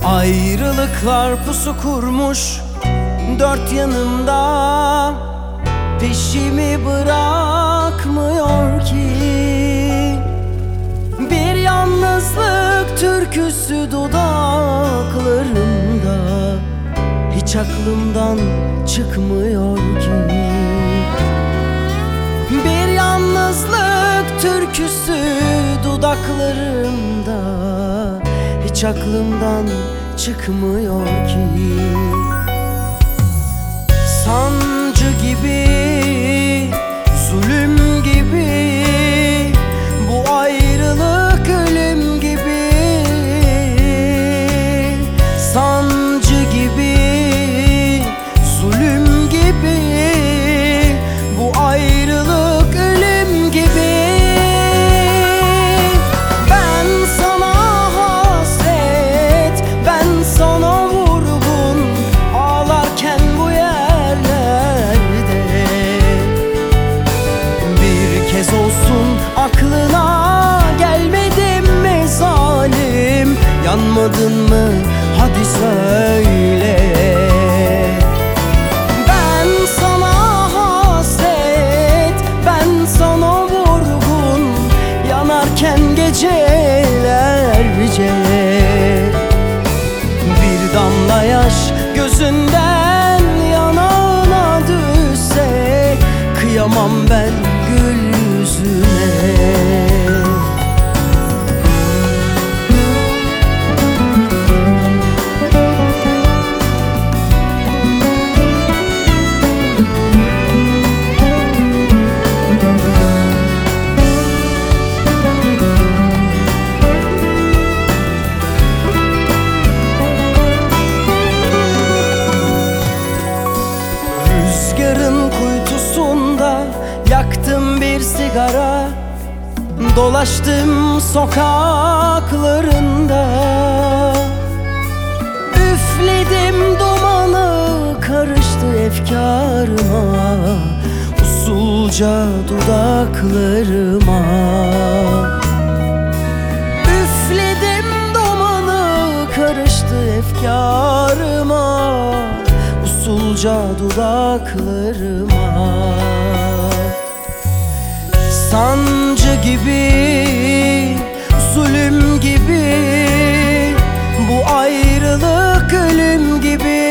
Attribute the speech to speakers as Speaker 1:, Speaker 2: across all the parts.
Speaker 1: Ayrılıklar pusu kurmuş dört yanımda, peşimi bırakmıyor ki. Bir yalnızlık türküsü dudaklarımda, hiç aklımdan çıkmıyor ki. Bir yalnızlık türküsü dudaklarımda, hiç aklımdan çıkmıyor ki. Sancı gibi, zulüm gibi, bu ayrılık ölüm gibi. Sancı gibi, zulüm gibi, bu ayrılık ölüm gibi. Ben sana hasret, ben sana vurgun, ağlarken bu yerlerde. Bir kez olsun aklına gelmedim mi zalim? Yanmadın mı? Hadi söyle. Ben sana hasret, ben sana vurgun, yanarken gecelerce. Bir damla yaş gözünden yanağına düşse, kıyamam ben gül yüzüne. Rüzgarın kuytusunda yaktım bir sigara, dolaştım sokaklarında. Üfledim dumanı, karıştı efkarıma, usulca dudaklarıma. Üfledim dumanı, karıştı efkarıma, usulca dudaklarıma. Sancı gibi, zulüm gibi, bu ayrılık ölüm gibi.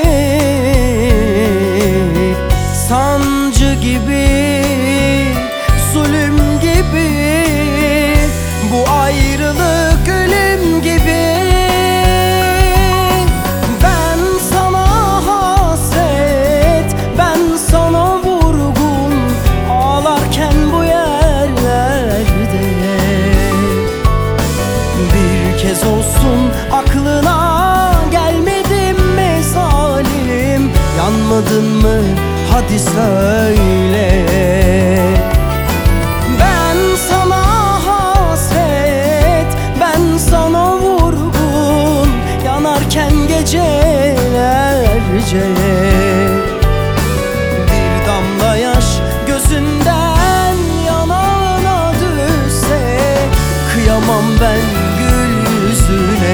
Speaker 1: Sancı gibi, zulüm gibi, bu ayrılık ölüm gibi. Ben sana hasret, ben sana vurgun, ağlarken bu yerlerde. Bir kez olsun aklına gelmedim mi zalim? Yanmadın mı? Hadi söyle. Ben sana hasret, ben sana vurgun, yanarken gecelerce. Bir damla yaş gözünden yanağına düşse, kıyamam ben gül yüzüne.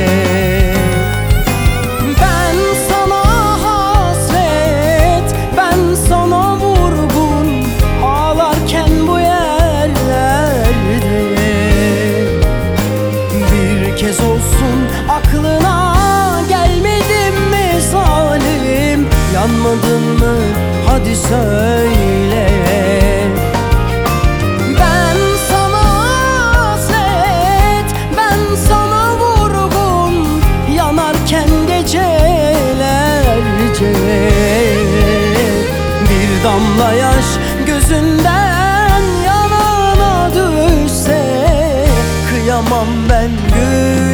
Speaker 1: Ben sana hasret, ben sana vurgun, ağlarken bu yerlerde. Bir kez olsun aklına gelmedim mi zalim? Yanmadın mı? Hadi söyle. Ben sana hasret, ben sana vurgun, yanarken gecelerce. Bir damla yaş gözünden yanağına düşse, kıyamam ben gül